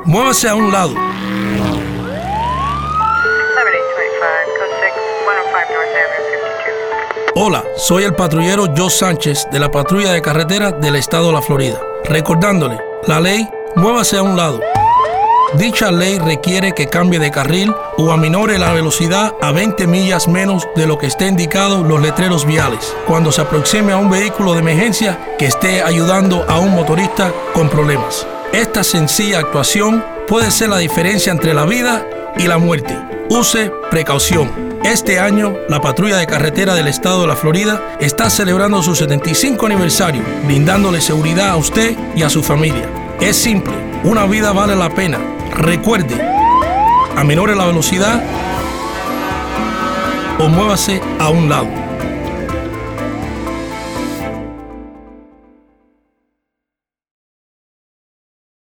muévase a un lado. Hola, soy el patrullero Joe Sánchez de la Patrulla de Carretera del Estado de la Florida. Recordándole, la ley, muévase a un lado. Dicha ley requiere que cambie de carril o aminore la velocidad a 20 millas menos de lo que esté indicado en los letreros viales cuando se aproxime a un vehículo de emergencia que esté ayudando a un motorista con problemas. Esta sencilla actuación puede ser la diferencia entre la vida y la muerte. Use precaución. Este año, la Patrulla de Carretera del Estado de la Florida está celebrando su 75 aniversario, brindándole seguridad a usted y a su familia. Es simple, una vida vale la pena. Recuerde, aminore la velocidad o muévase a un lado.